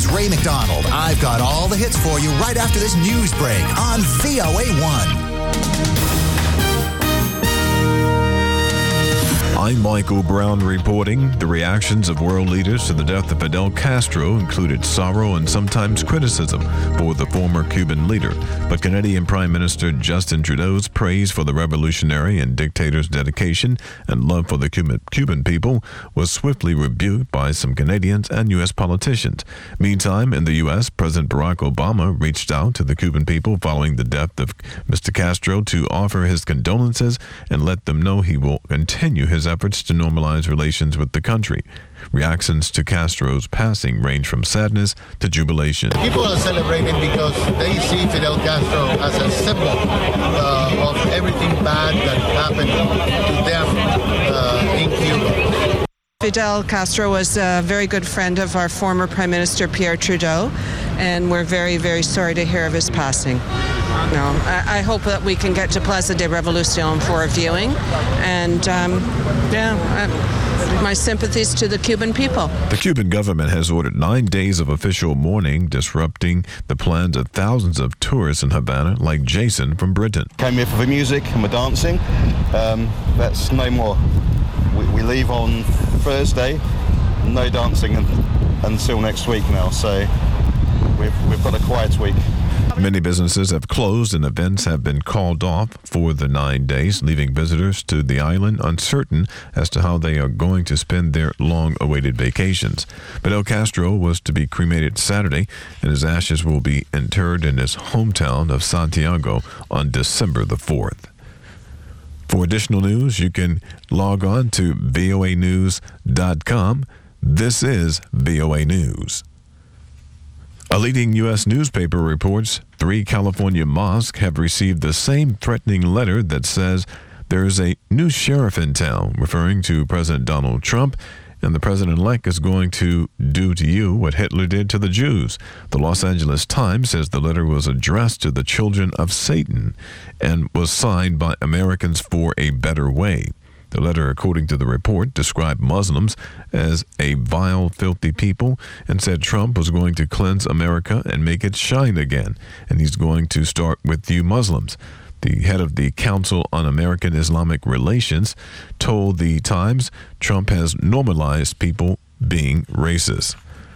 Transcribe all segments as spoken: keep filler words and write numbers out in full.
Ray McDonald. I've got all the hits for you right after this news break on V O A one. I'm Michael Brown reporting. The reactions of world leaders to the death of Fidel Castro included sorrow and sometimes criticism for the former Cuban leader. But Canadian Prime Minister Justin Trudeau's praise for the revolutionary and dictator's dedication and love for the Cuban, Cuban people was swiftly rebuked by some Canadians and U S politicians. Meantime, in the U S, President Barack Obama reached out to the Cuban people following the death of Mister Castro to offer his condolences and let them know he will continue his efforts to normalize relations with the country. Reactions to Castro's passing range from sadness to jubilation. People are celebrating because they see Fidel Castro as a symbol uh, of everything bad that happened to them uh, in Cuba. Fidel Castro was a very good friend of our former Prime Minister Pierre Trudeau, and we're very, very sorry to hear of his passing. No, I, I hope that we can get to Plaza de Revolucion for a viewing, and um, yeah, I, my sympathies to the Cuban people. The Cuban government has ordered nine days of official mourning, disrupting the plans of thousands of tourists in Havana, like Jason from Britain. Came here for the music and the dancing. Um, that's no more. We, we leave on Thursday, no dancing until next week now, so we've, we've got a quiet week. Many businesses have closed and events have been called off for the nine days, leaving visitors to the island uncertain as to how they are going to spend their long-awaited vacations. Fidel Castro was to be cremated Saturday, and his ashes will be interred in his hometown of Santiago on December the fourth. For additional news, you can log on to V O A news dot com. This is V O A News. A leading U S newspaper reports three California mosques have received the same threatening letter that says there's a new sheriff in town, referring to President Donald Trump, and the president-elect is going to do to you what Hitler did to the Jews. The Los Angeles Times says the letter was addressed to the children of Satan and was signed by Americans for a Better Way. The letter, according to the report, described Muslims as a vile, filthy people and said Trump was going to cleanse America and make it shine again, and he's going to start with you Muslims. The head of the Council on American Islamic Relations told the Times Trump has normalized people being racist.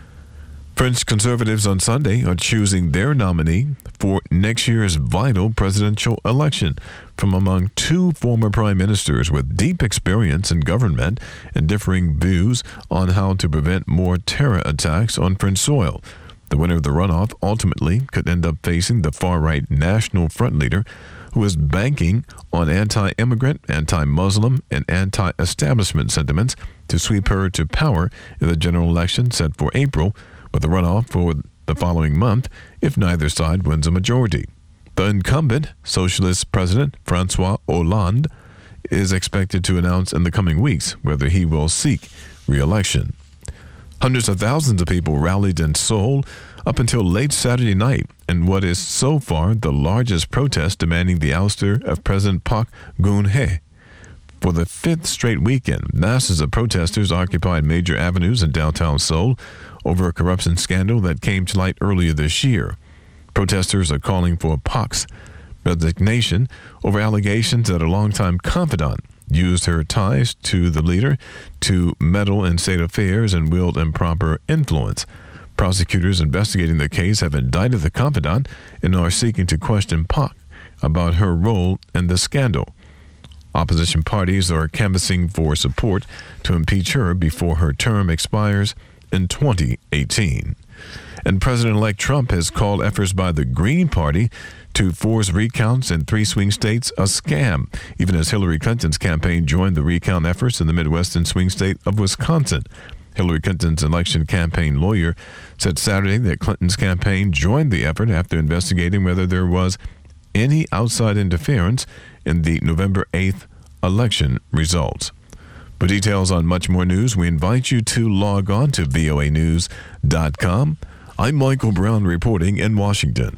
French conservatives on Sunday are choosing their nominee for next year's vital presidential election from among two former prime ministers with deep experience in government and differing views on how to prevent more terror attacks on French soil. The winner of the runoff ultimately could end up facing the far-right National Front leader, who is banking on anti-immigrant, anti-Muslim, and anti-establishment sentiments to sweep her to power in the general election set for April, with the runoff for the following month if neither side wins a majority. The incumbent socialist president, Francois Hollande, is expected to announce in the coming weeks whether he will seek re-election. Hundreds of thousands of people rallied in Seoul up until late Saturday night in what is so far the largest protest demanding the ouster of President Park Geun-hye. For the fifth straight weekend, masses of protesters occupied major avenues in downtown Seoul over a corruption scandal that came to light earlier this year. Protesters are calling for Park's resignation over allegations that a longtime confidant used her ties to the leader to meddle in state affairs and wield improper influence. Prosecutors investigating the case have indicted the confidant and are seeking to question Park about her role in the scandal. Opposition parties are canvassing for support to impeach her before her term expires in twenty eighteen. And President-elect Trump has called efforts by the Green Party to force recounts in three swing states a scam, even as Hillary Clinton's campaign joined the recount efforts in the Midwestern swing state of Wisconsin. Hillary Clinton's election campaign lawyer said Saturday that Clinton's campaign joined the effort after investigating whether there was any outside interference in the November eighth election results. For details on much more news, we invite you to log on to V O A news dot com. I'm Michael Brown reporting in Washington.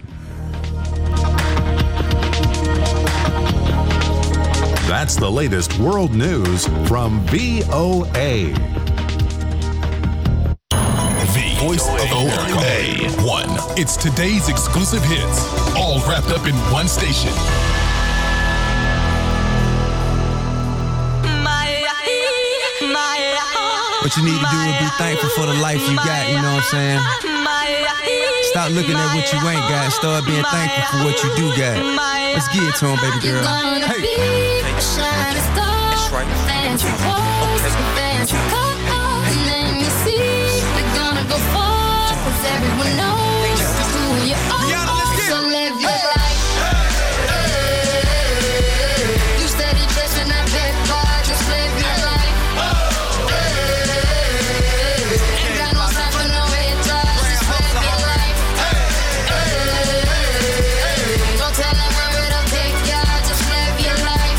That's the latest world news from V O A. voice of America. A one. It's today's exclusive hits, all wrapped up in one station. What you need to do is be thankful for the life you got, you know what I'm saying? Stop looking at what you ain't got. Start being thankful for what you do got. Let's get it to him, baby girl. Hey. That's right. Let me see. We're gonna go far, 'cause everyone knows who you are. So live your life. You steady chasing that big bar, just live your life. Ain't got no time for no retard, just live your life. Don't tell them where it'll take ya, just live your life.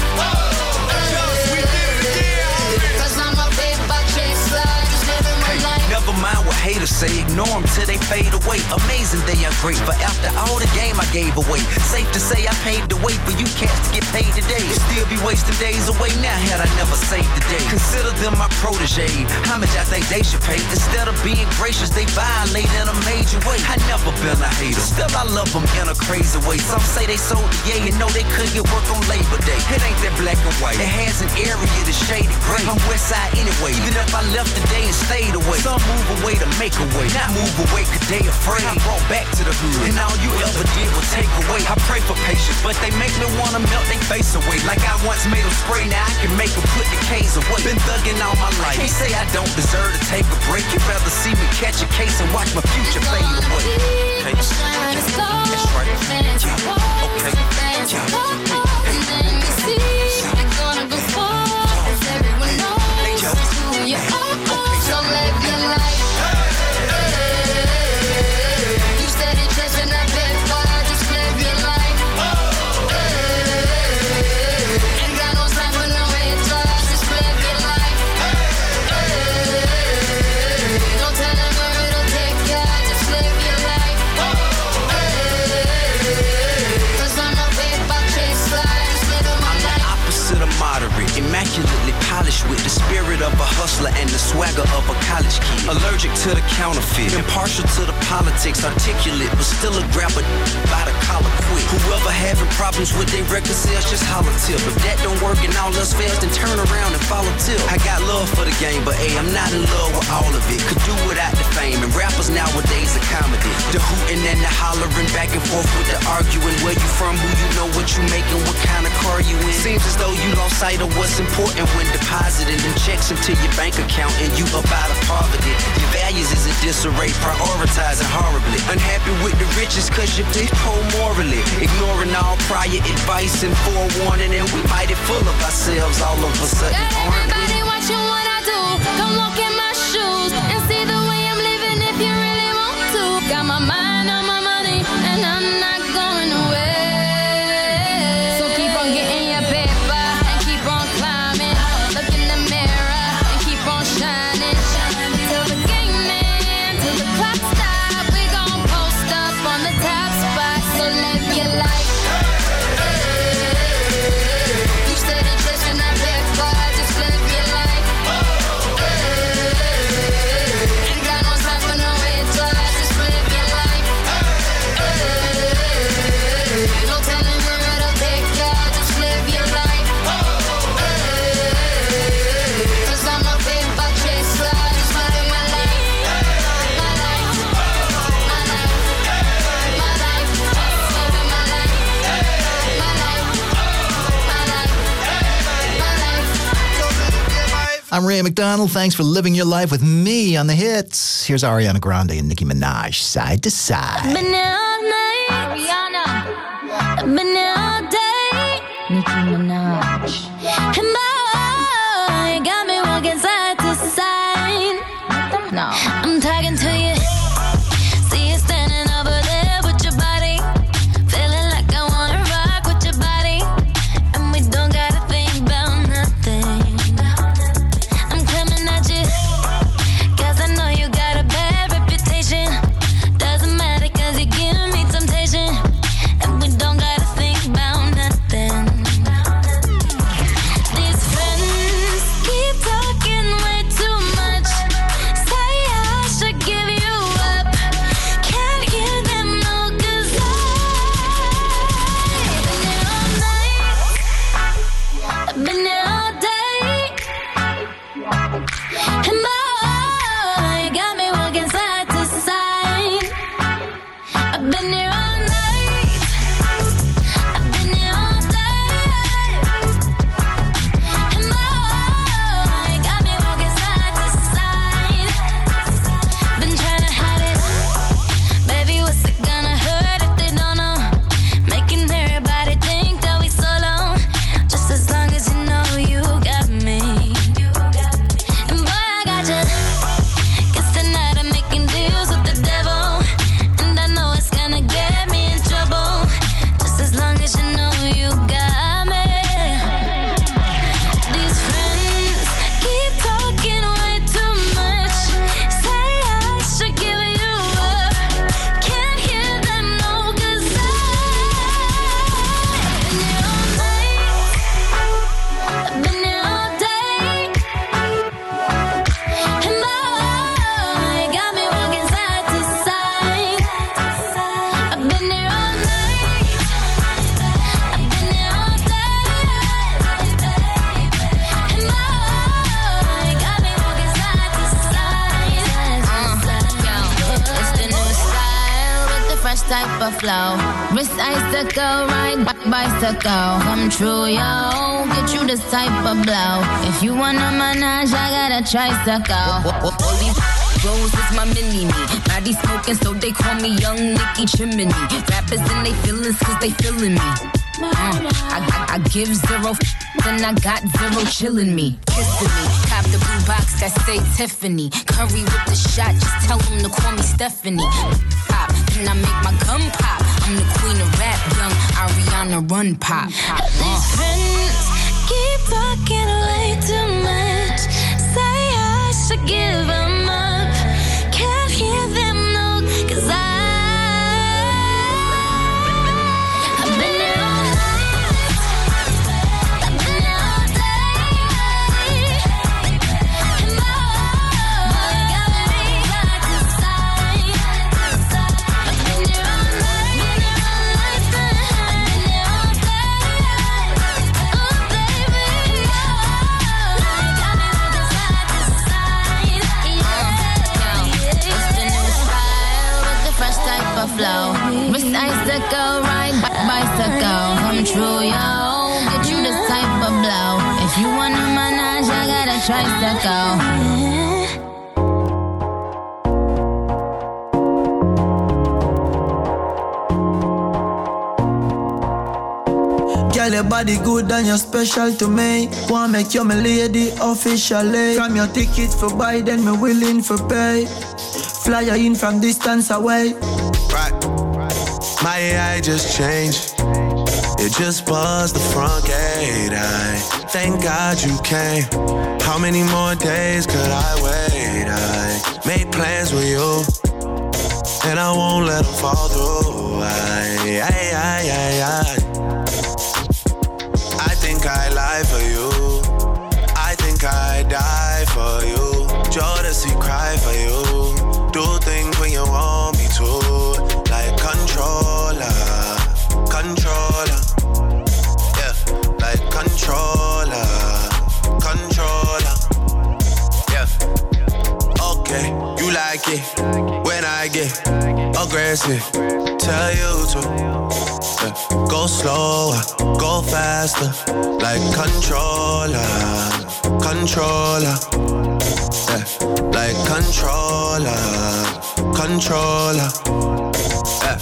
'Cause I'm a paper chaser, just living my life. Never mind what haters say, ignore them till they fade away. Amazing they are great, but after all the game I gave away. Safe to say I paved the way for you cats to get paid today. Still be wasting days away now had I never saved the day. Consider them my protege, how much I think they should pay. Instead of being gracious, they violate in a major way. I never been a hater, still I love them in a crazy way. Some say they sold the yay and know they couldn't get work on Labor Day. It ain't that black and white, it has an area that's shaded gray. I'm west side anyway, even if I left today and stayed away. Some move away to make a way, not move away cause they afraid. I brought back to the hood, and all you ever did was take away. I pray for patience, but they make me wanna melt their face away. Like I once made them spray, now I can make them put the K's away. Been thugging all my life, can't say I don't deserve to take a break. You'd rather see me catch a case and watch my future fade away. Okay. That's right. Okay. Let me see. We're gonna go far, 'cause everyone knows who you are. So live your life. You steady chasing that big bar, just live your life. Ain't got no time for no haters, just live your life. Don't tell them where it'll take ya, just live your life. 'Cause I'm a paper chaser, just living my life. Opposite of moderate, immaculately polished with the spirit of a hustler and the swagger of a college kid. Allergic to the counterfeit, impartial to the politics, articulate, but still a grabber by the collar quick. Whoever having problems with their record sales, just holler tip. If that don't work and all else fails, then turn around and follow tip. I got love for the game, but hey, I'm not in love with all of it. Could do without the fame, and rappers nowadays are comedy. The hooting and the hollering, back and forth with the arguing. Where you from, who you know, what you making, what kind of car you in. Seems as though you lost sight of what's important when depositing them checks into your bank account and you up out of poverty. Your values is in disarray, prioritizing horribly. Unhappy with the riches cause you're poor morally. Ignoring all prior advice and forewarning, and we mighty full of ourselves all of a sudden. Got everybody watching what I do. Come walk in my shoes and see the way I'm living if you really want to. Got my mind on my money and I'm not going away. So keep on getting your paper and keep on climbing. Look in the mirror and keep on shining. Till the game ends, till the clock stops. We gon' post up on the top spot. So live your life. You steady chasing that big bar, just live your life. Ain't got no time for no haters, just live your life. Don't tell them where it'll take ya, just live your life. 'Cause I'm a paper chaser, just living my life. My life, my life, my life, living my life. My life, my life, my life. I'm Ray McDonald. Thanks for living your life with me on the hits. Here's Ariana Grande and Nicki Minaj, Side to Side. Been there all night, Ariana. I've been there all day, Nicki Minaj. And boy, you got me walking side to side. No, I'm talking to you. See you standing over there with your body, feeling like I wanna rock with your body, and we don't gotta think about nothing. I'm coming at you, 'cause I know you got a bad reputation. Doesn't matter 'cause you give me temptation, and we don't gotta think about nothing. These friends keep talking way too much. Say I should give you type of flow. Wrist icicle, ride bicycle. Come true, yo. Get you this type of blow. If you wanna manage, I got a tricycle. All these Rose is my mini-me. Body smoking, so they call me Young Nicky Chimney. Rappers and they feelings, cause they feeling me. Uh, I, I, I give zero f- and I got zero chillin' me. Kissing me. Cop the blue box that say Tiffany. Curry with the shot, just tell them to call me Stephanie. Pop, then I make my gun pop. I'm the queen of rap, young Ariana Run Pop. Uh. These friends keep talking way too much. Say I should give them up. Can't hear them, no, cause I I've been there all night. I've been there all day. And boy, got me side to side. I've been there all night. Been there all night. I've been there all day. Oh baby, boy, got me rocking side to side. Yeah. It's the new style with the fresh type of flow. Wrist icicle, ride bicycle. Come true, yo. Get you this type of blow. If you wanna manage, I got a tricycle. Girl, your body good and you're special to me. Wanna make you my lady officially. From your ticket for buy, then me willing for pay. Fly you in from distance away. Right. My A I just changed. It just buzzed the front gate. I thank God you came. How many more days could I wait? I made plans with you, and I won't let them fall through. I, I, I, I, I. I think I lie for you. I think I die for you. Jodeci cry for you. Do things when you want me to. Like controller, controller. Yeah, like controller, controller. Yeah. Okay, you like it when I get aggressive. Tell you to. Yeah. Go slower, go faster, like controller, controller, yeah. Like controller, controller, yeah.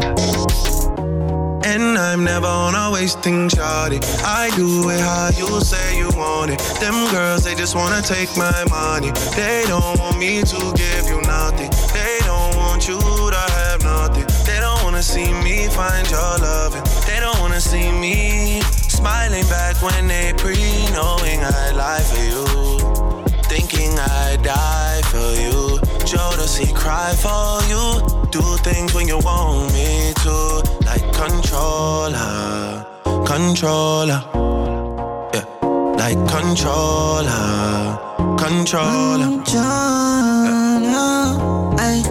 And I'm never on a wasting shawty. I do it how you say you want it. Them girls, they just wanna take my money. They don't want me to give you nothing. They don't want you to have nothing. They don't wanna see me find your loving. They don't wanna see me smiling back when they pre-knowing I lie for you. Thinking I die for you. Jodeci cry for you. Do things when you want me to. Like controller, controller. Yeah, like controller, controller. Controller, ay.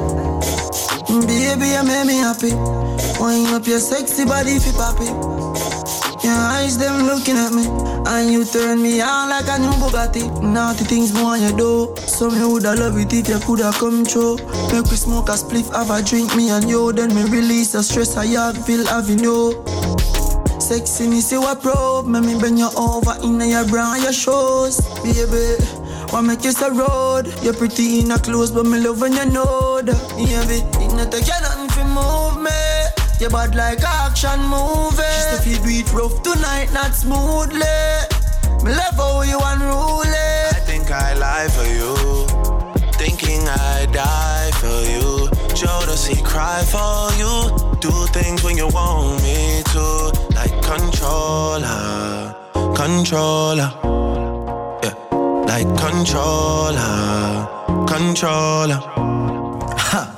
Baby, you make me happy. Wind up your sexy body fi poppy. Your eyes them looking at me, and you turn me on like a new Bugatti. Naughty things more you do, so me woulda love it if you coulda come true. Make we smoke a spliff, have a drink, me and you. Then me release the stress I have, feel having you. Sexiness you a probe, make me bend you over in your bra and your shoes. Baby, wanna make you a road. You're pretty in a clothes, but me love when you know that. Baby, it not take you nothing to move me. You bad like action movie. She say fi do it rough tonight, not smoothly. Me love how you unruly. I think I lie for you. Thinking I die for you. Jodeci cry for you. Do things when you want me to. Like controller, controller. Yeah, like controller, controller. Ha.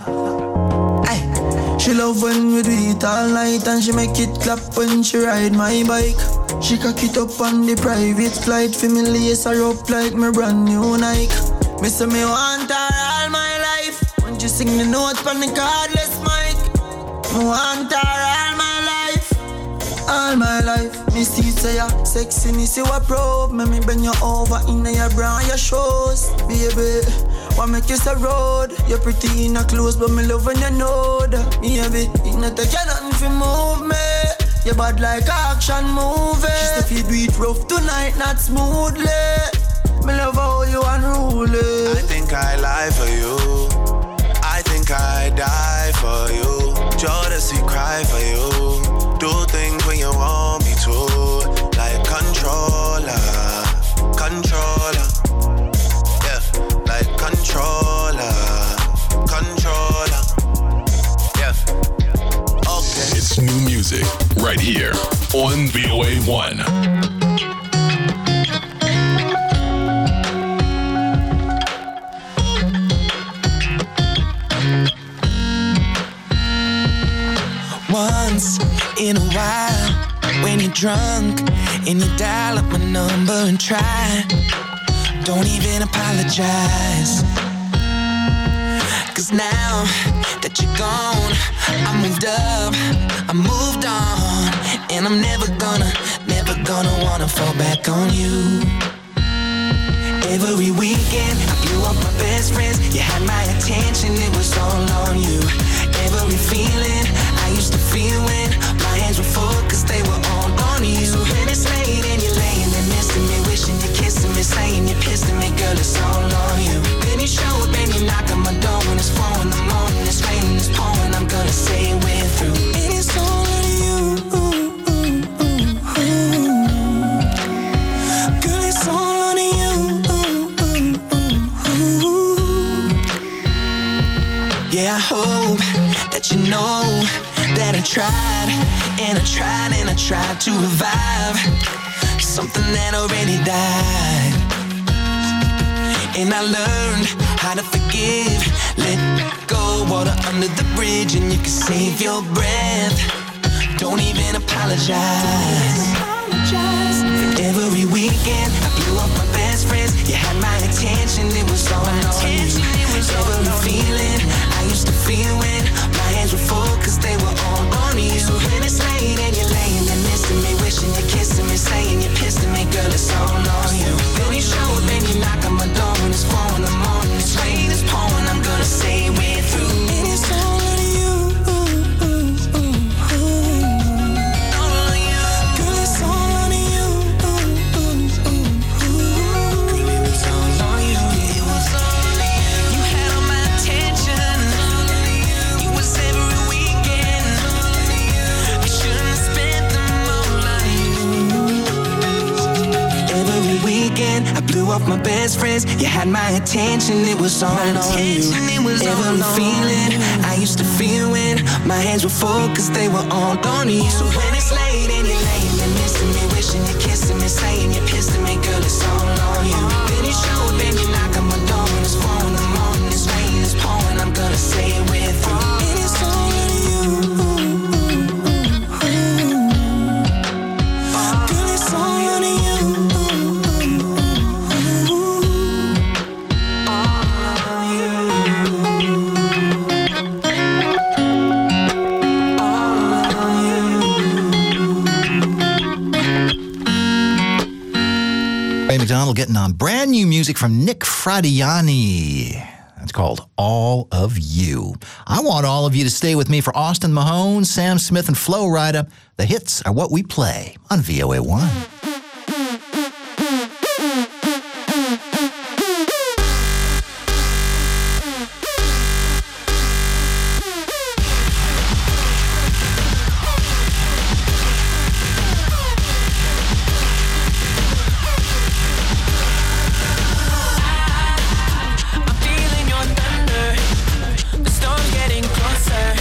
She love when we do it all night, and she make it clap when she ride my bike. She cock it up on the private flight, for me lace her up like my brand new Nike. Me say me want her all my life. When you sing the note on the cordless mic, me want her all my life, all my life. Me see say ya sexiness you a probe, me me bend you over in your bra and your shoes, baby. What make you so road? You're pretty in a clothes, but me love when you know that. Me a be, it not take you nothing fi move me. You bad like action movie. Just if you do it rough tonight, not smoothly. Me love how you unruly. I think I lie for you. I think I die for you. Jodeci cry for you. Do things when you want me to. Like controller, controller. Yeah, like controller, controller. Yeah. Okay. It's new music right here on V O A one. Once in a while, when you're drunk and you dial up my number and try, don't even apologize. Cause now that you're gone, I moved up, I moved on, and I'm never gonna, never gonna wanna fall back on you. Every weekend, I blew up my best friends. You had my attention, it was all on you. Every feeling I used to feel when my hands were full, cause they were all on you. So when it's late and you're laying there missing me, wishing you're kissing me, saying you're pissing me, girl, it's all on you. Then you show up and you knock on my door when it's four in the morning, it's raining, it's pouring, I'm gonna say we're through. And it's all on you. Girl, it's all on you. Yeah, I hope that you know that I tried, and I tried, and I tried to revive something that already died. And I learned how to forgive, let go, water under the bridge, and you can save your breath. Don't even apologize. Every weekend, I blew up my best friends. You had my attention, it was all on you. Every feeling I used to feel when my hands were full, cause they were all on you. So when it's late and you're laying there missing me, wishing you're kissing me, saying you're pissing me, girl, it's all on you. Then you show up and you knock on my door when it's four in the morning, it's rain, it's pouring, I'm gonna say we're through. And it's all on you. I blew off my best friends. You had my attention, it was all on you. Every feeling I used to feel when my hands were full, cause they were all on you. So when it's late and you're laying there missing me, wishing you're kissing me, saying you're pissing me, girl, it's all on you. Then you show up and you knock on my door when it's four in the morning, it's raining, it's pouring, I'm gonna say we're through. And it's all on you. Girl, it's all on you. McDonald getting on brand new music from Nick Fradiani. It's called All of You. I want all of you to stay with me for Austin Mahone, Sam Smith, and Flo Rida. The hits are what we play on V O A one.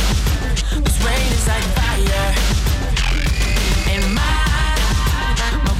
This rain is like fire, and my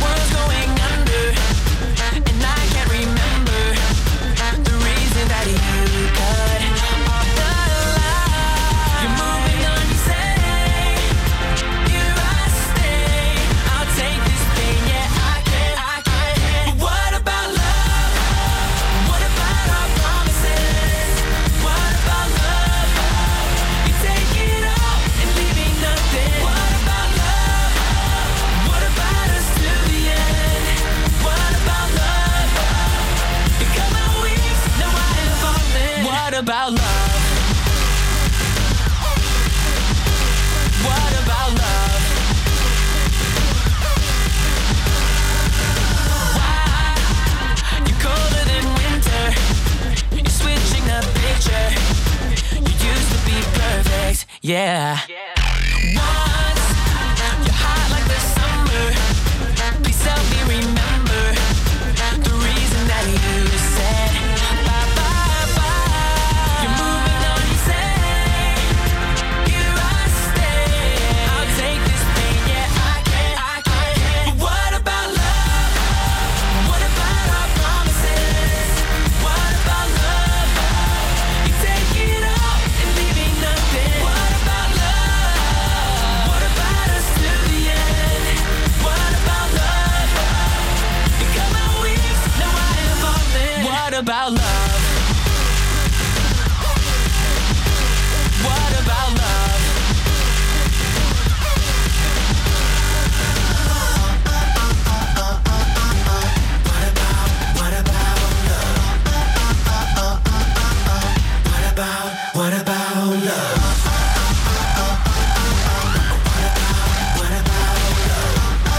picture. You used to be perfect, yeah. Once, you're hot like the summer. Please help me remember the reason that you said bye, bye, bye. You're moving on, you say, here I stay. I'll take this pain, yeah, I can, I can. But what about love? What about our promises? What about love? You take it all and leave me nothing. What about love? What about us to the end? What about love? You cut my wings, now I am falling. What about love? What about love? What about, what about love? What about, what about love? What about love?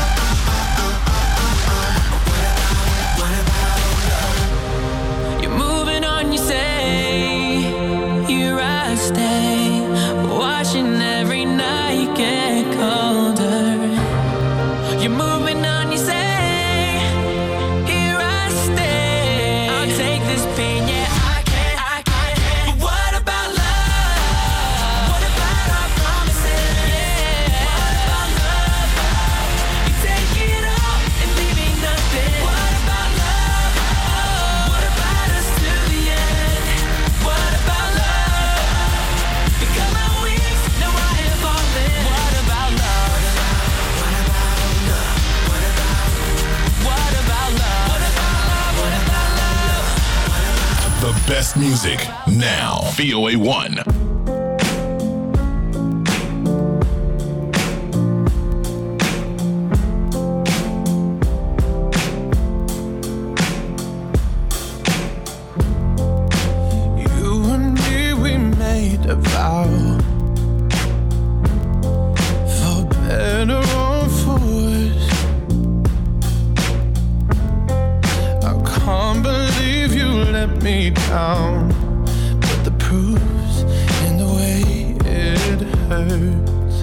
What about love? You're moving on, you say, here I stay, watching every night get colder. You're moving on, you say, here I stay. I'll take this pain, yeah, I can, I can. But what about love? What about our promises? Yeah. What about love? You take it all and leave me nothing. What about love? What about us to the end? What about love? You cut my wings, now I am falling. What about love? What about love? What about, what about love? What about love? What about love? The best music now. V O A one. You and me, we made a vow. For better or for worse. I can't believe you let me down. But the proof's in the way it hurts.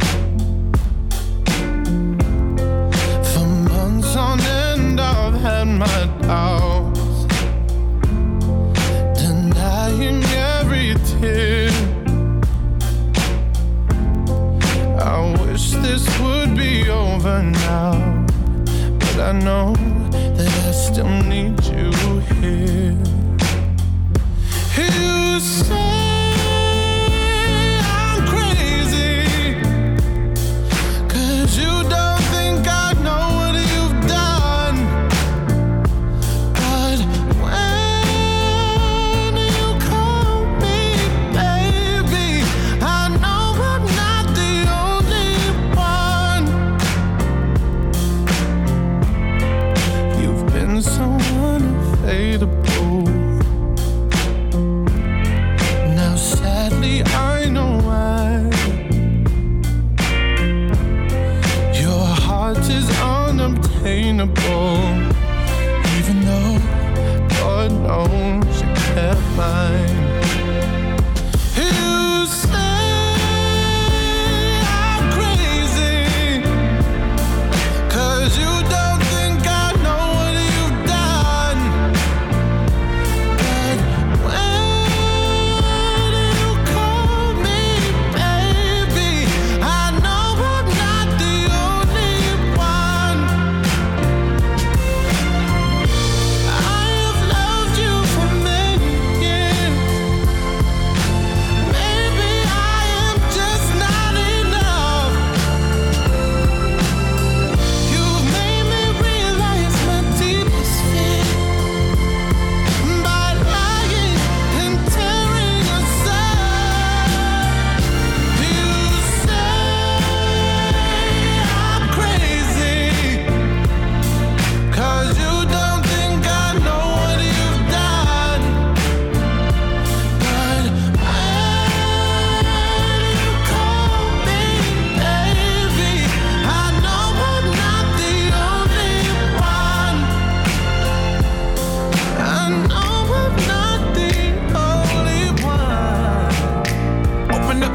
For months on end, I've had my doubts, denying every tear. I wish this would be over now, but I know that I still need you here. You say I'm crazy, 'cause you don't think I know what you've done. But when you call me baby, I know I'm not the only one. You've been so unavailable.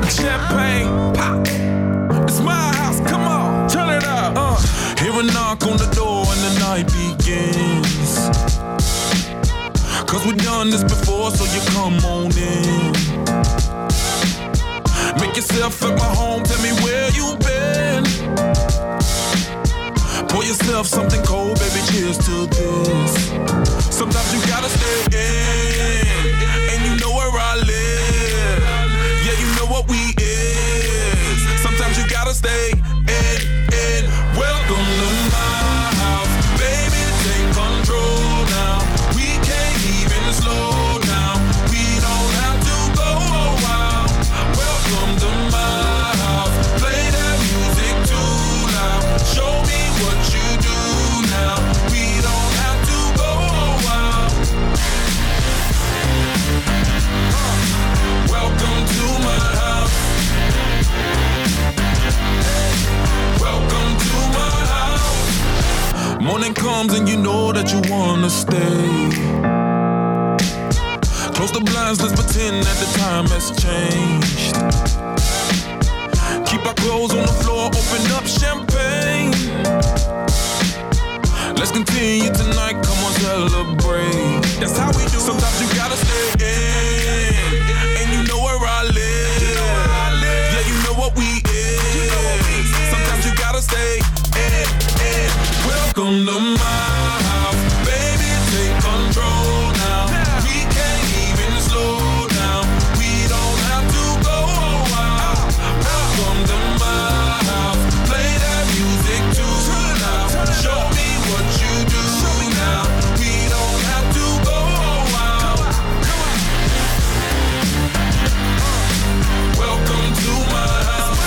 the champagne. Pop. It's my house, come on, turn it up. Uh. Hear a knock on the door and the night begins. Cause we've done this before, so you come on in. Make yourself at my home, tell me where you been. Pour yourself something cold, baby, cheers to this. Sometimes you gotta stay in, and you know where I live. Yeah, you know what we is. Sometimes you gotta stay in, in. Welcome to my house, baby, take control now. We can't even slow down. We don't have to go a while. Welcome to my house, play that music too loud. Show me what you do now. We don't have to go a while. Uh, welcome to my house. Welcome to my house. Morning comes and you know that you wanna stay. Close the blinds, let's pretend that the time has changed. Keep our clothes on the floor, open up champagne. Let's continue tonight, come on, celebrate. That's how we do. Sometimes you gotta stay in, and you know where I live. Yeah, you know what we is. Sometimes you gotta stay in, in. Welcome to my house, baby, take control now. We can't even slow down. We don't have to go a while. Welcome to my house, play that music too loud. Show me what you do now. We don't have to go a while. Welcome to my house.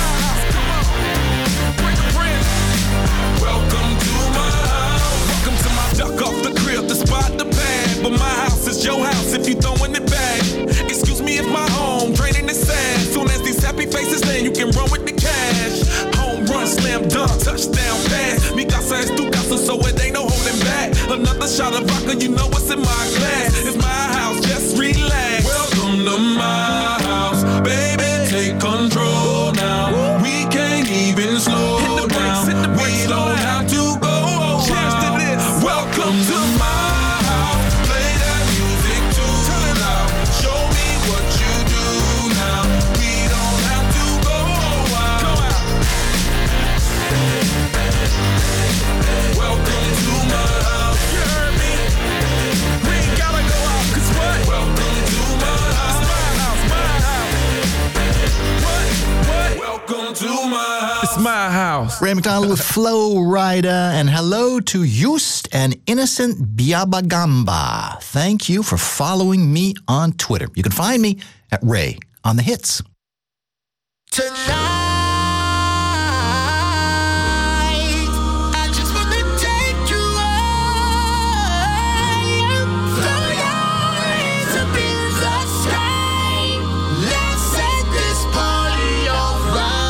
Welcome to my house. Welcome to my duck off the crib, the spot, the pad. But my house is your house if you throwing it back. Excuse me if my home draining the sand. Soon as these happy faces land, you can run with the cash. Home run, slam dunk, touchdown pass. Mi casa es tu casa, so it ain't no holding back. Another shot of vodka, you know what's in my glass. It's my house, just relax. Welcome to my house, baby, take control now. We can't even slow down. We don't have to go a while. Welcome to my house, play that music too loud. Show me what you do now. We don't have to go a while. Welcome to my house. You heard me? We ain't gotta go out, cause what? Welcome to my house. It's my house, my house. What? What? Welcome to my house. It's my house. Ray McDonald with Flow Rida, and hello to Just and Innocent Biabagamba. Thank you for following me on Twitter. You can find me at Ray on the Hits. Tonight, I just wanna take you higher. Throw your hands up in the sky. Let's set this party on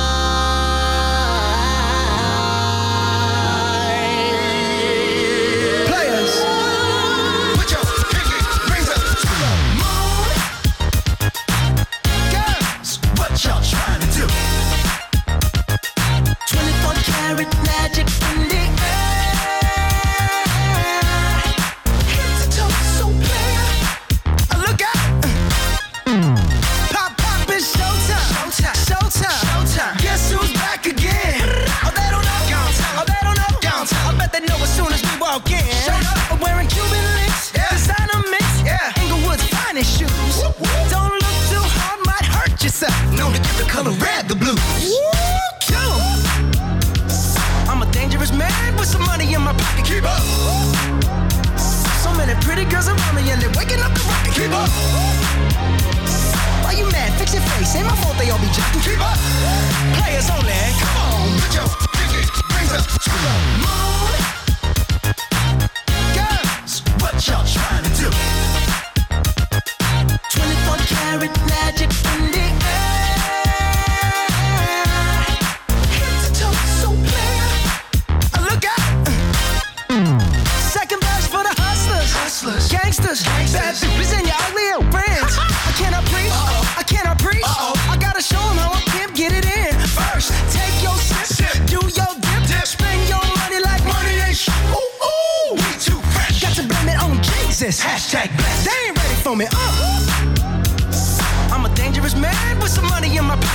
fire. Players, put your pinky rings up to the moon. Girls, what y'all trying to do? twenty-four karat magic in the air. Head to toe, so player. Uh, Look out. Pop, pop, it's showtime. Showtime. Showtime. Showtime. Guess who's back again? Oh, they don't know. Oh, they don't know. I bet they know as soon as we walk in. I'm wearing Cuban links. Designer mix. Inglewood's finest shoes. Don't look too hard, might hurt yourself. Known to give the color red the blues. I'm a dangerous man with some money in my pocket. Keep up. So many pretty girls around me and they're waking up the rocket. Keep up. Why you mad? Fix your face. Ain't my fault they all be jocking. Keep up. Players only. Come on, put your pinky rings up to the moon. Girls, what y'all trying to do? twenty-four karat magic in the air. Head to toe, so player. Uh, Look out. Second verse for the hustlers. Hustlers. Gangsters. Bad bitches and your ugly old friends. I cannot preach. I cannot preach. I gotta show them how I'm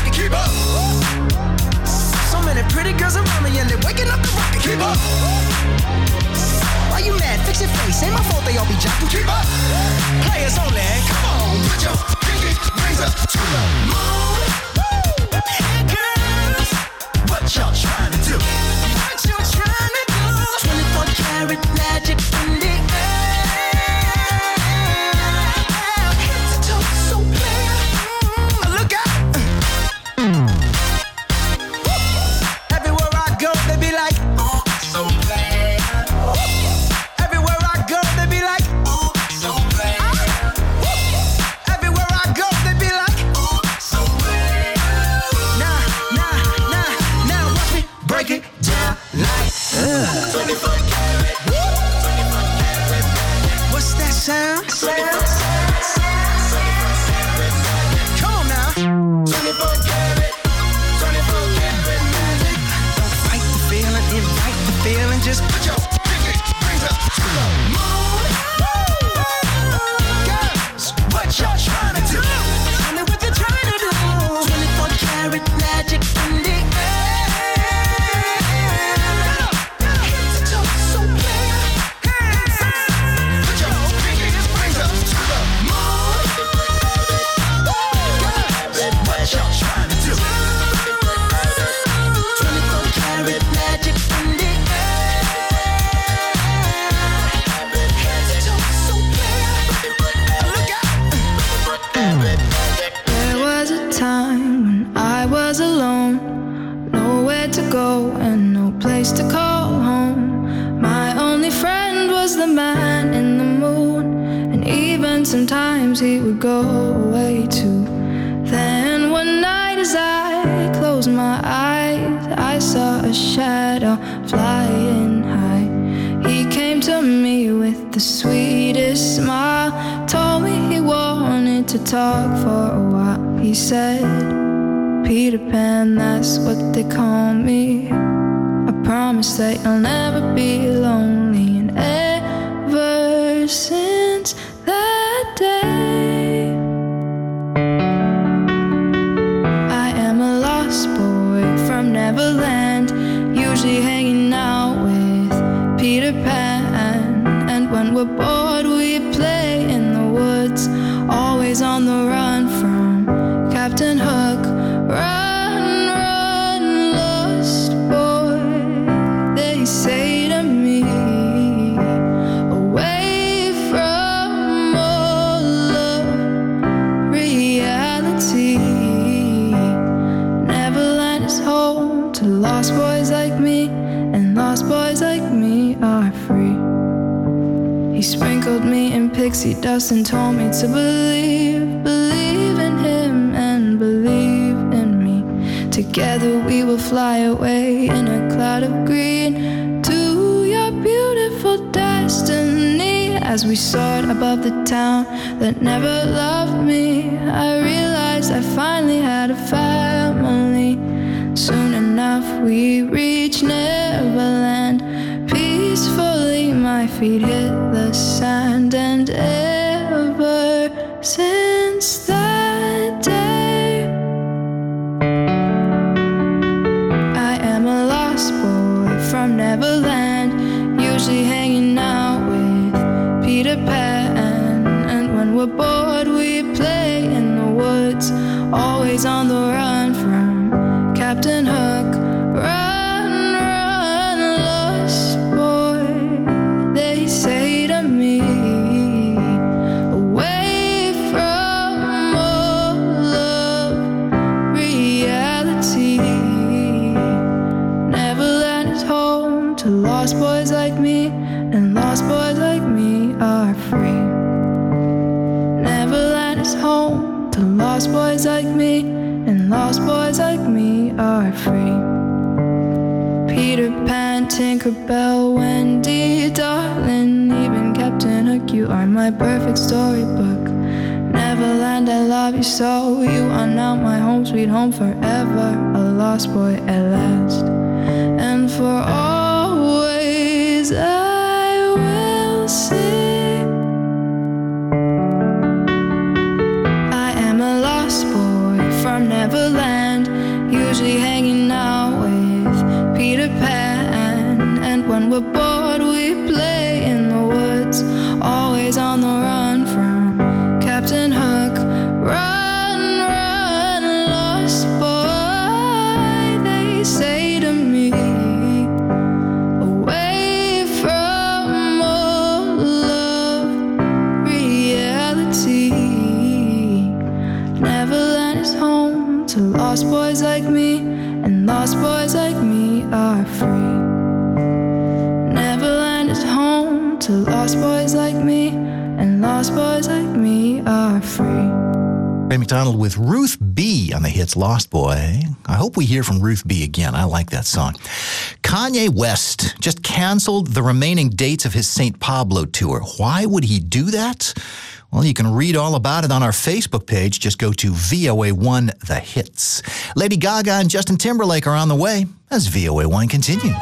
rocket, keep up. So many pretty girls around me and they're waking up the rocket, keep up. Why you mad? Fix your face. Ain't my fault they all be jocking, keep up. Players only, come on, put your pinky rings up to the moon. Girls, what y'all trying to do? What you trying to do? twenty-four karat magic in the air. Head to toe, so clear. Mm, look out. Everywhere I go, they be like, oh, so clear. Everywhere I go, they be like, oh, so clear. Everywhere I go, they be like, oh, so clear. Nah, nah, nah, now watch me break it down like uh. twenty-four karat, twenty-four karat magic. What's that sound? twenty-four karat, come on now. twenty-four karat, twenty-four karat magic. Don't fight the feeling, invite the feeling. Just put your pinky rings up to the moon. Girls, what y'all trying to do? Tell me what you're trying to do. twenty-four karat magic in the air. Head to toe, so clear. Hands up. Put your pinky rings up to the moon. Girls, what y'all trying to do? twenty-four karat magic in the air. Head to toe, so clear. Look out. There was a time when I was alone, nowhere to go and no place to call home. My only friend was the man in the moon, and even sometimes he would go away too. Then one night as I closed my eyes, I saw a shadow flying high. He came to me with the sweetest smile, told me he wanted to talk for a while. He said, Peter Pan, that's what they call me. I promise that you'll never be lonely. And ever since that day, I am a lost boy from Neverland, usually hanging out with Peter Pan. And when we're bored, we play in the woods, always on the run from Captain Hook. Run, run, lost boy, they say to me, away from all of reality. Neverland is home to lost boys like me, and lost boys like me are free. He sprinkled me in pixie dust and told me to believe, believe in him and believe in me. Together we will fly away in a cloud of green to your beautiful destiny. As we soared above the town that never loved me, I realized I finally had a family. Soon enough we reached Neverland. Peacefully my feet hit the sand, and ever since that day, I am a lost boy from Neverland, usually hanging out with Peter Pan. And when we're bored, we play in the woods, always on the run from Captain Hook. Run, run, lost boy, they say to me, away from all of reality. Neverland is home to lost boys like me, and lost boys like me are free. Neverland is home to lost boys like me, and lost boys like me are free. Peter Pan, Tinkerbell, Wendy, darling, even Captain Hook, you are my perfect storybook. Neverland, I love you so, you are now my home, sweet home forever, a lost boy at last. And for always I will sing, I am a lost boy from Neverland, usually hanging out with Peter Pan. And when we're bored, we play in the woods, always on the run from Captain Hook. Run, run, lost boy, they say to me, away from all of reality. Neverland is home to lost boys like me, and lost boys like me are free. Neverland is home to lost boys like me, and lost boys like me are free. Ray McDonald with Ruth B. on the hits Lost Boy. I hope we hear from Ruth B. again. I like that song. Kanye West just canceled the remaining dates of his Saint Pablo tour. Why would he do that? Well, you can read all about it on our Facebook page. Just go to V O A one The Hits. Lady Gaga and Justin Timberlake are on the way as V O A one continues.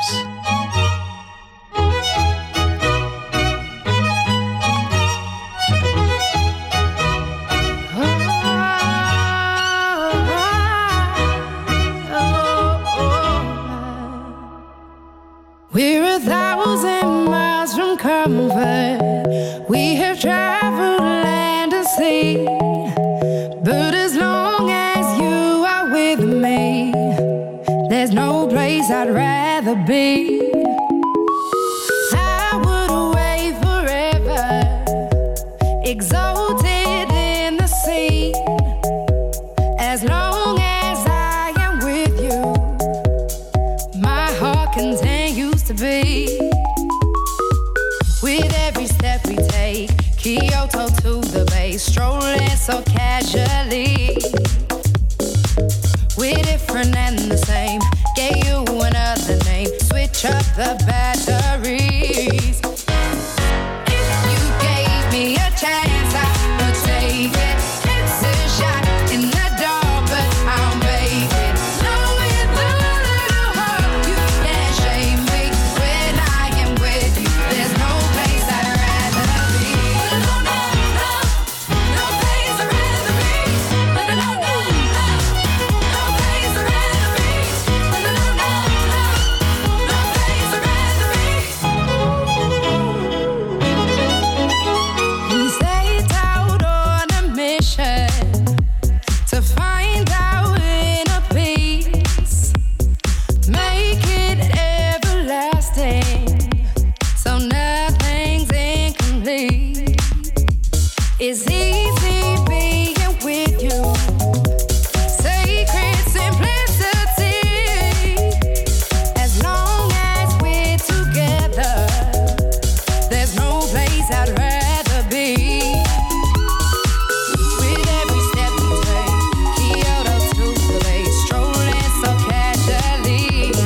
We're a thousand miles from comfort. We have traveled land and sea. But as long as you are with me, there's no place I'd rather be. I would away forever, exalted in the sea. As long as I am with you, my heart continues to beat. With every step we take, Kyoto to the bay, strolling so casually. We're different and the same, gave you another name, switch up the batteries. If you gave me a chance, I would take it. It's a shot in the dark, but I'll make it. Knowing the little heart, you can't shame me. When I am with you, there's no place I'd rather be. No, no, no, no place I'd rather be. No, no, no, no, no place I'd rather be. No, no, no, no, no place I'd rather be. We set out on a mission to find our inner peace, make it everlasting, so nothing's incomplete. It's easy being with you, sacred simplicity. As long as we're together, there's no place I'd rather be. With every step we take, Kyoto to the bay, strolling so casually.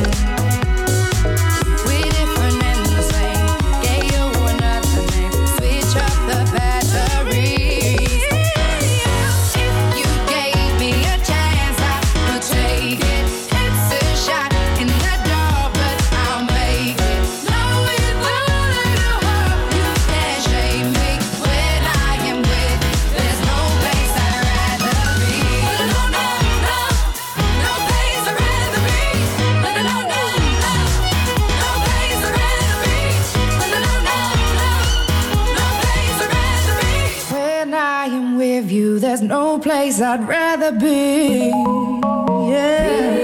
We're different and the same, gave you another name, switch up the batteries. If you gave me a chance, I would take it. It's a shot in the dark, but I'll make it. Knowing the little heart, you can't shame me. When I am with you, there's no place I'd rather be. No, no, no, no place I'd rather be. No, no, no, no, no place I'd rather be. No, no, no, no, no place I'd rather be. When I am with you, there's no place I'd rather be. Yeah.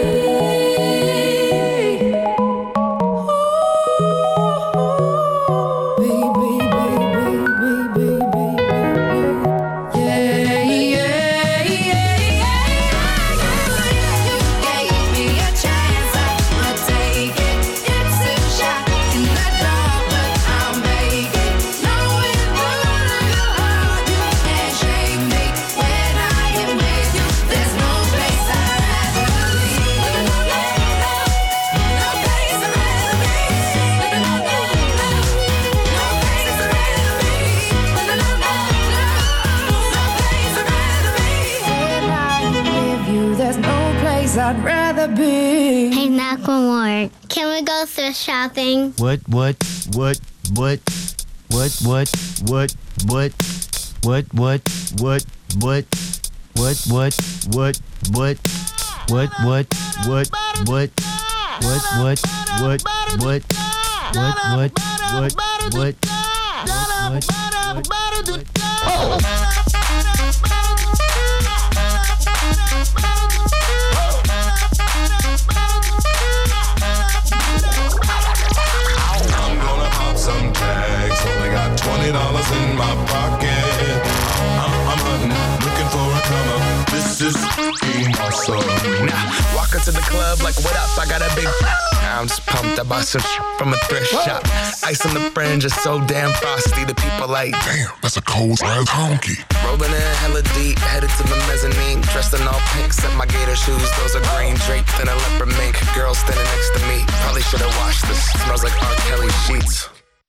I'd rather be. Hey, Macklemore, can we go thrift shopping? What, what, what, what, what, what, what, what, what, what, what, what, what, what, what, what, what, what, what, what, what, what, what, what, what, what, what, what, what, I'm gonna pop some tags. Only got twenty dollars in my pocket. I'm, I'm hunting, looking for a come up. This is awesome. Nah, walk into the club like, what up? I got a big. I'm just pumped. I bought some from a thrift shop. Ice on the fringe is so damn frosty. The people like, damn, that's a cold ass honky. Rolling in hella deep, headed to the mezzanine. Dressed in all pink, set my gator shoes. Those are green draped in a leopard mink. Girl standing next to me. Probably should have washed this. Smells like R. Kelly sheets.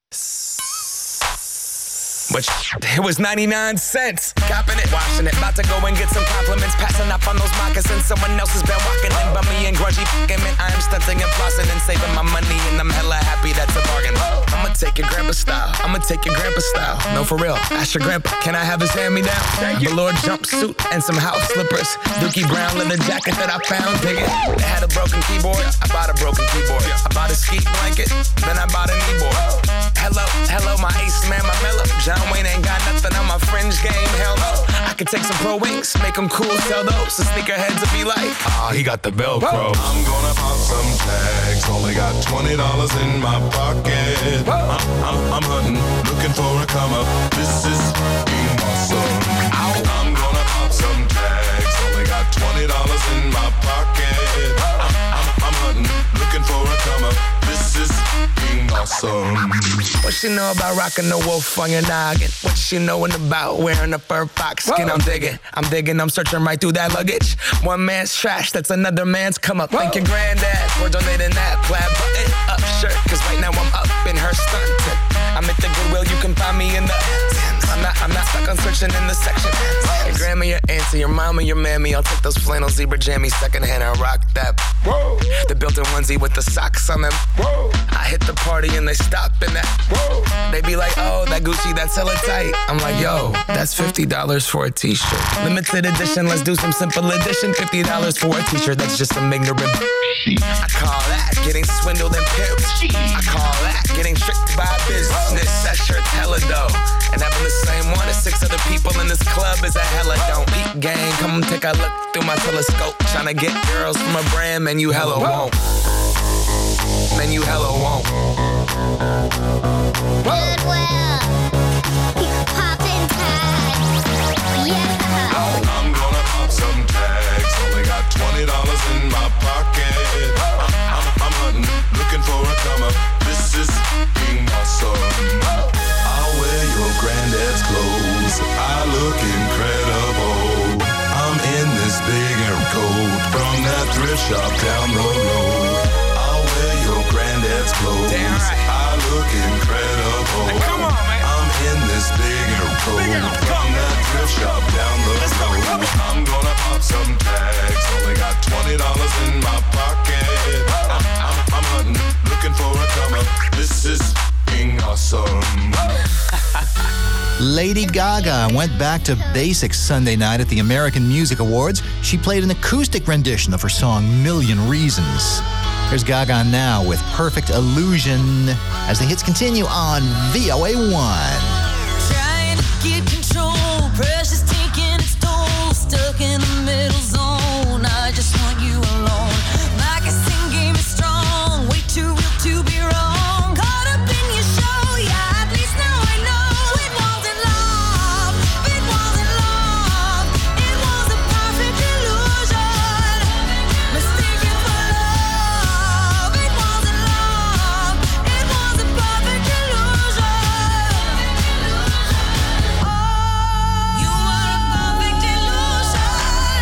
But it was ninety-nine cents. Copping it, washing it. About to go and get some compliments. Passing up on those moccasins. Someone else has been walking in. Bummy and grungy f***ing man. I am stunting and flossing and saving my money. And I'm hella happy that's a bargain. I'ma take your grandpa style. I'ma take your grandpa style. No, for real. Ask your grandpa. Can I have his hand-me-down? Velour jumpsuit and some house slippers. Dookie brown leather jacket that I found. Dig it. They had a broken keyboard. I bought a broken keyboard. I bought a ski blanket. Then I bought a kneeboard. Hello, hello, my ace man, my mellow. John Wayne ain't got nothing on my fringe game, hell no. I could take some pro wings, make them cool, sell those. The sneakerheads will be like, ah, oh, he got the Velcro. I'm gonna pop some tags, only got twenty dollars in my pocket. I'm, I'm, I'm hunting, looking for a come up. This is awesome. I'm gonna pop some tags, only got twenty dollars in my pocket. I'm, I'm, I'm hunting, looking for a come up. This is awesome. What she know about rocking the wolf on your noggin? What she knowin' about wearing a fur fox skin? I'm digging, I'm digging, I'm searching right through that luggage. One man's trash, that's another man's come up. Thank your granddad for donating that plaid button up shirt. Cause right now I'm up in her stunt. I'm at the Goodwill, you can find me in the I'm not, I'm not stuck on searching in the section. Your grandma, your auntie, your mama, your mammy. I'll take those flannel zebra jammies secondhand. I rock that. Whoa. The built-in onesie with the socks on them. Whoa. I hit the party and they stop in that. Whoa. They be like, oh, that Gucci, that's hella tight. I'm like, yo, that's fifty dollars for a t-shirt. Limited edition, let's do some simple edition. fifty dollars for a t-shirt, that's just some ignorant. I call that getting swindled and pimped. I call that getting tricked by business. That shirt's hella dope. And having the same one as six other people in this club is a hella don't. Peep gang, come take a look through my telescope. Tryna get girls from a brand, man, you hella won't. Man, you hella won't. Goodwill. Poppin' tags. Yeah. I'm gonna pop some tags. Only got twenty dollars in my pocket. I'm, I'm, I'm hunting, looking for a come up. This is awesome. I'll wear your granddad's clothes. I look incredible. I'm in this big air coat from that thrift shop down the road. I'll wear your granddad's clothes. Damn right. I look incredible. Hey, come on, man. I'm in this big air coat from that thrift shop down the road. I'm gonna pop some tags. Only got twenty dollars in my pocket. I'm, I'm, I'm hunting, looking for a come up. This is awesome. Lady Gaga went back to basics Sunday night at the American Music Awards. She played an acoustic rendition of her song Million Reasons. Here's Gaga now with Perfect Illusion as the hits continue on V O A one. Trying to get control, pressure's taking its toll, stuck in the middle zone. I just want you alone. My guessing game is strong, way too real to be wrong. Caught up in your show, yeah, at least now I know it wasn't love, it wasn't love, it was a perfect illusion. Mistaken for love, it wasn't love, it was a perfect illusion. Oh, you are a perfect illusion.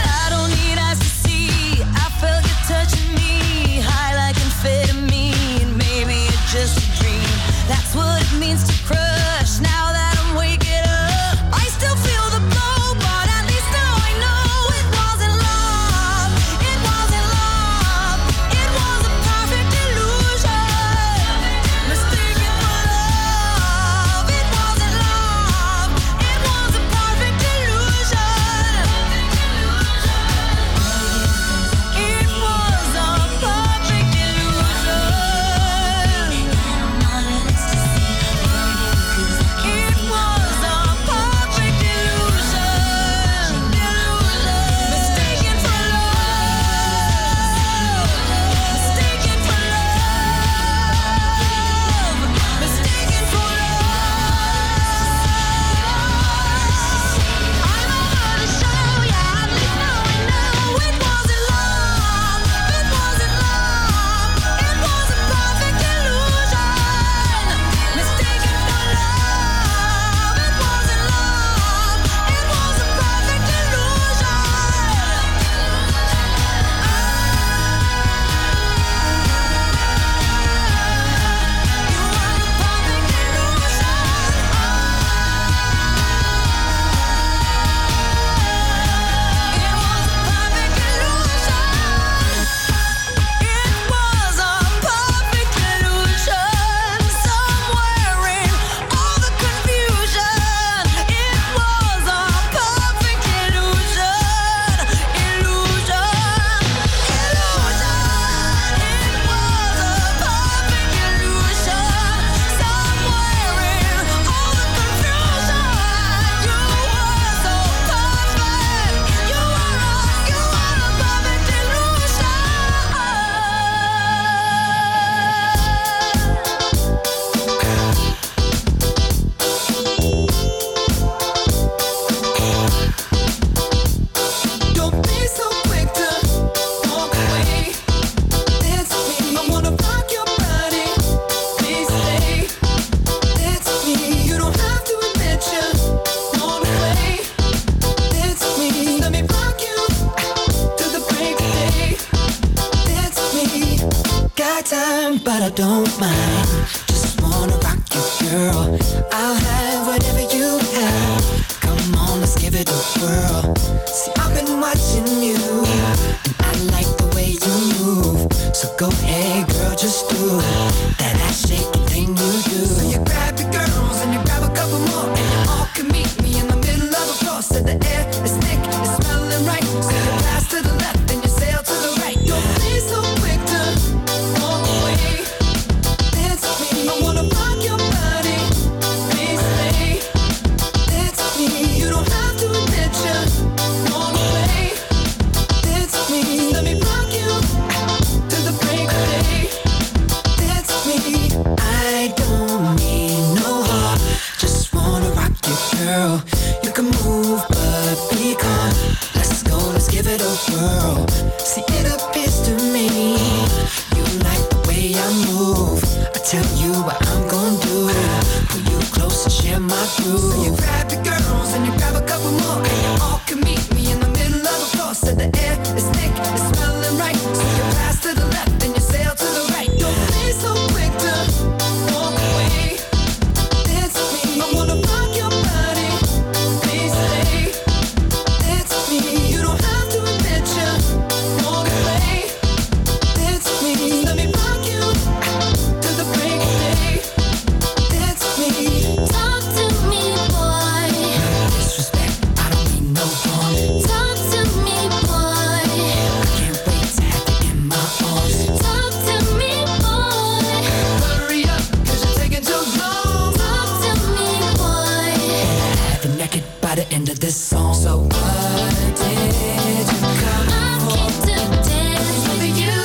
but I don't mind. Just wanna rock you, girl. I'll have whatever you have. Come on, let's give it a whirl. See, I've been watching you, and I like the way you move. So go ahead, girl, just do that ass shaking thing you do. So you grab your girls and you grab a couple more, and you all can meet me in the middle of the floor. So the air is thick, it's smelling right. So you pass to the left and you sail to the right. Don't be so quick to walk away. Dance with me, I wanna rock your body. Please stay. Dance with me, you don't have to admit you wanna play. Dance with me, let me rock you to the break of day. Dance with me, I don't need no heart. Just wanna rock you, girl. You can move, but be calm. Let's go, let's give it a whirl. See, it appears to me you like the way I move. I tell you what I'm gonna do. Pull you close and share my groove. So you grab your girls and you grab a couple more, and you all can meet me in the middle of the floor. So the air is thick, it's smelling right. So you pass to the left and you sail to the right. Don't be so quick to walk away. Dance with me, I wanna rock your body. Please stay. Dance with me, you don't have to admit you wanna play. Dance with me, let me rock you to the break of day. Dance with me. Talk to me, boy. Disrespect, I don't mean no harm. Talk to me, boy. I can't wait to have you in my arms. Talk to me, boy. Hurry up, cause you're taking too long. Talk to me, boy. Have you naked by the end of this song. So what did you come I came to dance with you.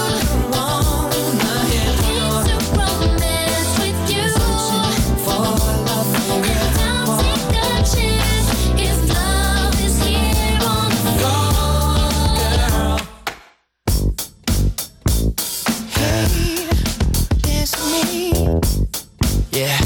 wanna hear? Came to romance with you. For love, Now take a chance if love is here on the floor. hey, dance with me. Yeah.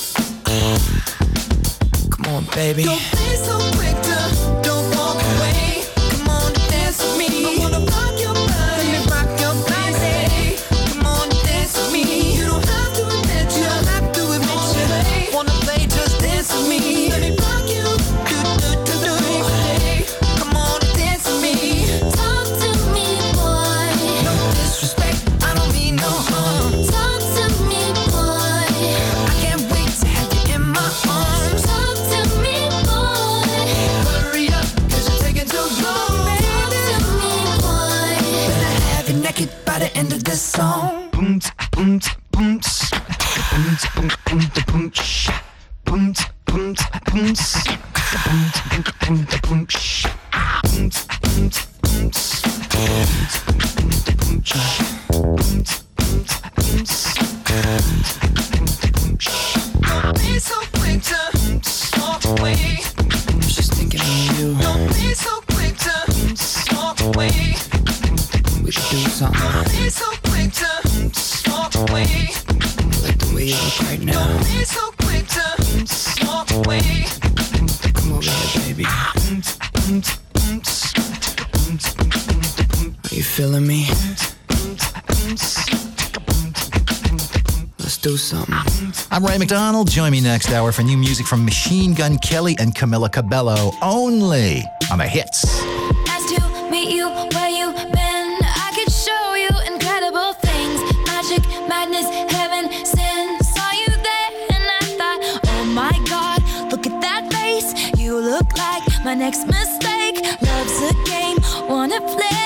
Come on, baby. Don't be so quick to don't walk away. Come on, dance with me. I wanna rock your body. Let me rock your body. Come on, dance with me. You don't have to admit you don't have to admit you wanna play, just dance with me. Let me rock you. Do do do do. Come on, dance with me. Talk to me, boy. No disrespect, I don't mean no harm. Talk to me, boy. I can't wait to have you in my arms. Talk to me, boy. Hurry up, cause you're taking too long, baby. Talk to me, boy. Better have you naked by the end of this song. Boom, tsk, boom, tsk, boom, tsk. Boom, tsk, boom, boom, tsk, boom, tsk. Boom, tsk, boom, tsk, boom, tsk. Boom, tsk, boom, boom, tsk, boom, tsk. Boom, tsk, boom, tsk, boom, tsk. Boom, tsk, boom, boom, tsk, boom, tsk. Boom, tsk, boom, tsk, boom, tsk. Boom, tsk, boom, tsk, boom, tsk. Don't be so quick to walk away. I'm just thinking of you. Don't be so quick to walk away. We should do something. Don't be so quick to walk away. Like the way you look right now. Don't be so quick to walk away. Come over here, baby. Are you feeling me? Let's do something. I'm Ray McDonald. Join me next hour for new music from Machine Gun Kelly and Camila Cabello, only on the hits. Nice to meet you where you been. I could show you incredible things. Magic, madness, heaven, sin. Saw you there and I thought, oh my God, look at that face. You look like my next mistake. Love's a game, wanna play.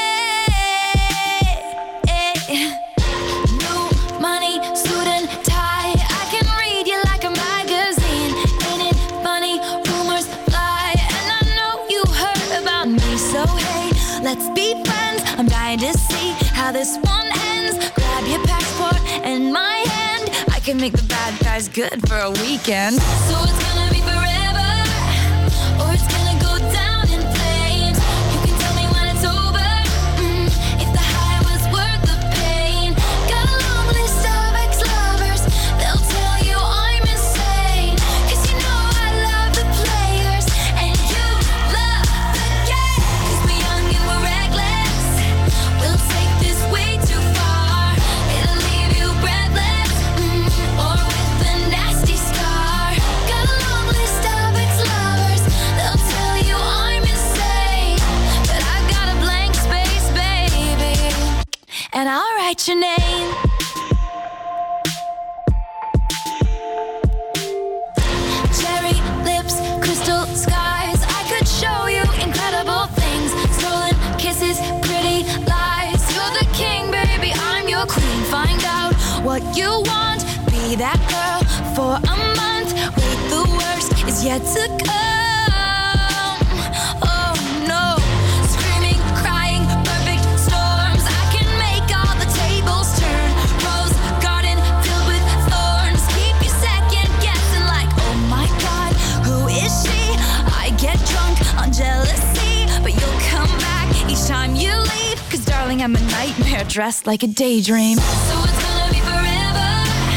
New money, suit and tie. I can read you like a magazine. Ain't it funny? Rumors fly, and I know you heard about me. So hey, let's be friends. I'm dying to see how this one ends. Grab your passport and my hand. I can make the bad guys good for a weekend. So it's gonna be forever, or it's gonna go down in flames. You can tell me when it's over, mm, if the high was worth the pain. Got a long list of ex-lovers, they'll tell you I'm insane. Cause you know I love the players, and you love the game. Cause we're young and we're reckless, we'll take this way too far. It'll leave you and I'll write your name. Cherry lips, crystal skies, I could show you incredible things. Stolen kisses, pretty lies. You're the king, baby, I'm your queen. Find out what you want, be that girl for a month. Wait, the worst is yet to come. Oh no, screaming, crying, perfect storms. I can make all the tables turn. Rose garden filled with thorns. Keep you second guessing like, oh my God, who is she? I get drunk on jealousy, but you'll come back each time you leave. Cause darling, I'm a nightmare dressed like a daydream. So it's gonna be forever,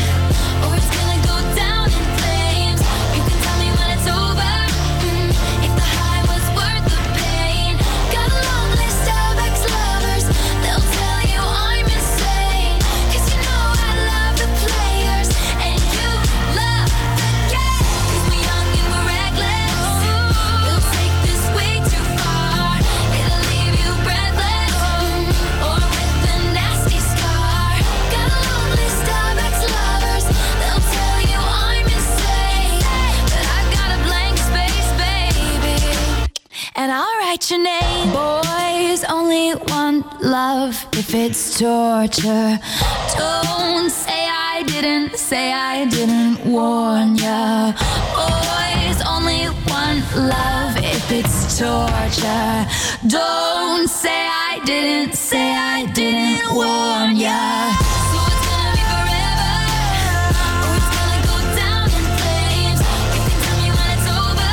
or it's gonna go down in flames. You can tell me when it's over, mm, if the high was worth the pain. Got a long list of ex-lovers, they'll tell you I'm insane. Cause you know I love the players, and you love the game. Cause we're young and we're reckless, we'll take this way too far. It'll leave you breathless, mm, or with a nasty scar. Got a long list of ex-lovers, they'll tell you I'm insane. But I've got a blank space, baby, and I'll write your name. Boys only want love if it's torture. Don't say I didn't, say I didn't warn ya. Boys only want love if it's torture. Don't say I didn't, say I didn't warn ya. So it's gonna be forever, or it's gonna go down in flames. You can tell me when it's over,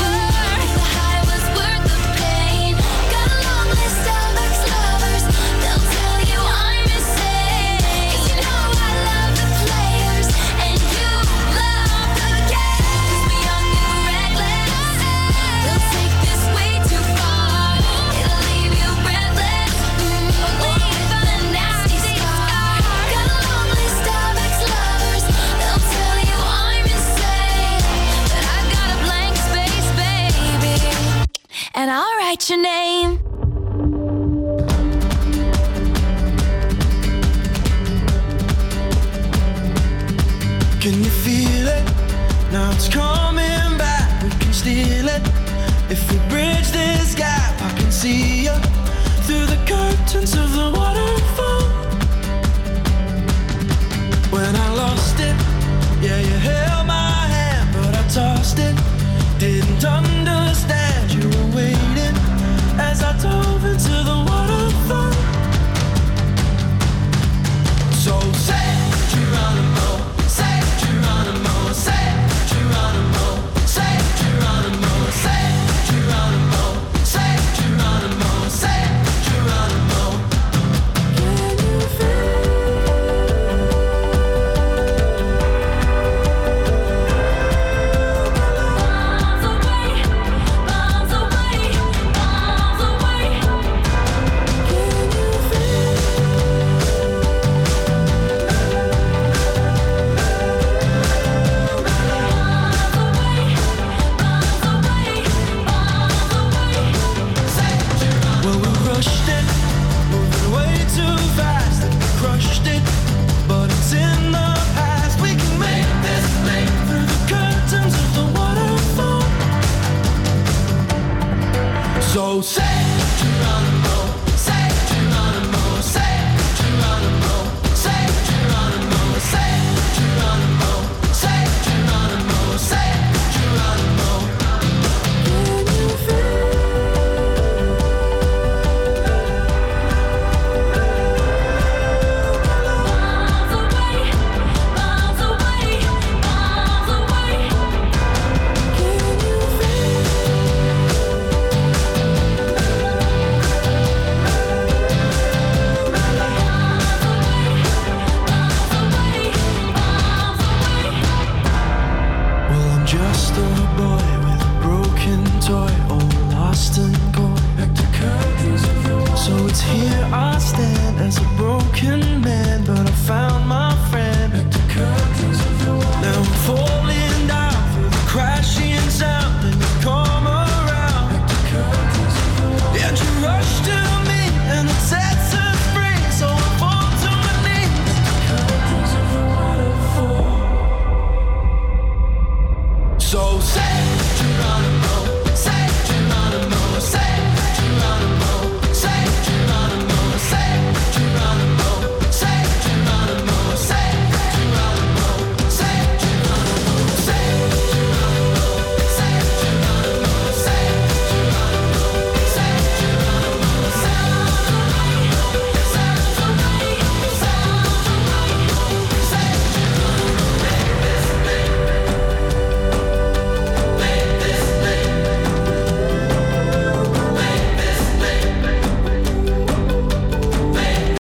if the high was worth the pain. Got a long list of ex-lovers, they'll tell you I'm insane. Cause you know I love the players, and you love the game. Cause we're young and we're reckless, they'll take this way too far. It'll leave you breathless, mm, or with a nasty scar. Got a long list of ex-lovers, they'll tell you I'm insane. But I've got a blank space, baby, and I'll write your name. Can you feel it? Now it's coming back. We can steal it. If we bridge this gap, I can see you through the curtains of the waterfall. When I lost it, yeah, you held my hand, but I tossed it. Didn't understand you were waiting as I dove into the waterfall. So say Geronimo, say Geronimo, say Geronimo, say Geronimo, say Geronimo, say Geronimo, say Geronimo. Can you feel? Miles away, miles away, miles away. Can you feel? Well, we rushed it, moving way too fast, and we crushed it, but it's in the past. We can make this leap through the curtains of the waterfall. So say Geronimo, say Geronimo, say Geronimo, say Geronimo, say Geronimo, say Geronimo, say Geronimo. Can you feel? Miles away, miles away, miles away. Can you feel? Well, I'm just a boy with a broken toy, all lost and gone. So it's here I stand as a broken man, but I found my